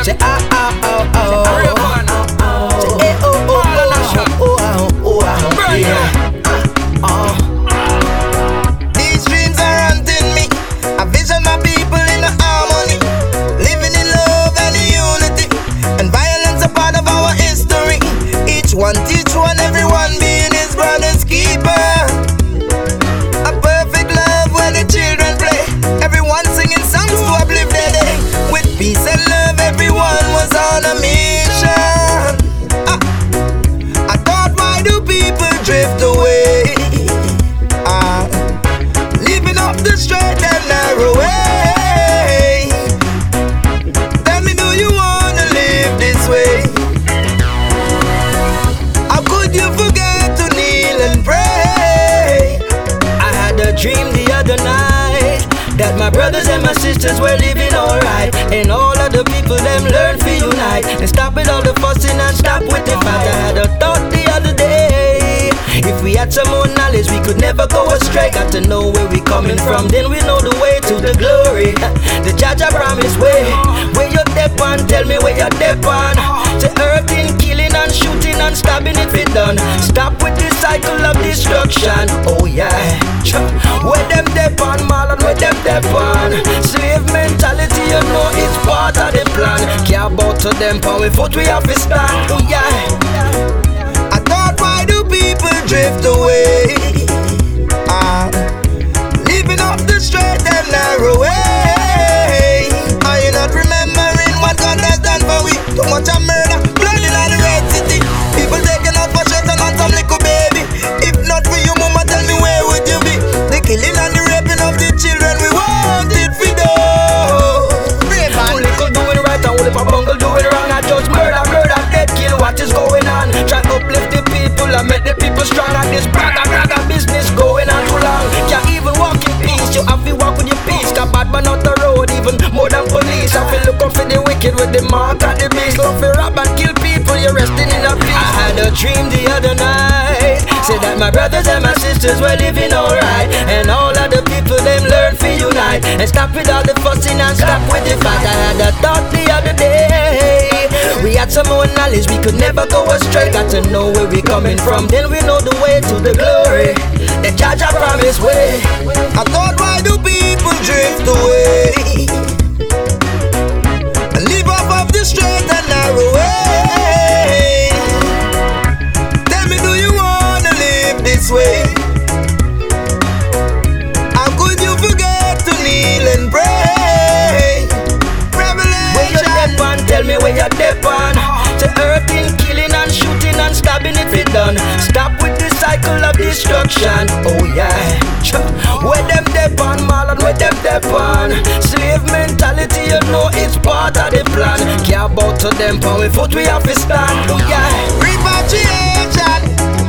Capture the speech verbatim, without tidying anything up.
Say ah ah oh oh. Say eh oh oh oh oh oh oh oh. Yeah. Oh. These dreams are haunting me. I vision my people in the harmony, living in love and unity. And violence a part of our history. Each one teach one, everyone being his brother's keeper. A perfect love where the children play. Everyone singing songs to uplift their day. With peace and love, everyone was on a mission. Ah. I thought, why do people drift away? Ah. Living up the straight and narrow way. Tell me, do you wanna live this way? How could you forget to kneel and pray? I had a dream the other night that my brothers and my sisters were living alright, and all of the people them learn to unite and stop with all the fussing and stop with the fight. I had a thought the other day, if we had some more knowledge we could never go astray. Got to know where we coming from, then we know the way to the glory. The Jaja promise way, where you step on, tell me where you step on. To hurting, killing and shooting and stabbing if it done. Stop with this cycle of destruction. Oh yeah. Where them step on, Marlon, where them step on. Slave mentality, you know it's part of the plan. Care about to them, power we foot we have to stand. Oh yeah. I thought, why do people drift away? Ah, living up the straight and narrow way. Are you not remembering what God has done for we? Too much of murder, blood in the red city. People taking out for shelter on some little baby. If not for you, mama, tell me where would you be? The killing and the raping of the children, we want it for those. Only could do it right and only for bungle do it wrong. I just murder, murder, dead kill. What is going on? Try to uplift the people and make the people strong. And this braga, braga business going on too long. Can't even walk in peace. You have to walk with your peace. Got bad man out the road, even more than police. I feel look up for the wicked with the mark and the beast. Love to rob and kill people. You're resting in a peace. I had a dream the other night, say that my brothers and my sisters were living alright, and all of the people them learn to unite and stop with all the fussing and stop with the fight. I had a thought the other day, we had some more knowledge, we could never go astray. Got to know where we coming from, then we know the way to the glory. The Jaja promise way. I thought, why do people drift away? And live off of the straight and narrow way. Tell me, do you wanna live this way? How could you forget to kneel and pray? Revelation. Where you step on, tell me where you step on. To hurting, killing and shooting and stabbing if it done. Stop with the cycle of destruction. Oh yeah. Where them step on, Marlon, where them step on. Slave mentality, you know it's part of the plan. Care about to them, power we foot we have to stand. Oh yeah. Repatriation.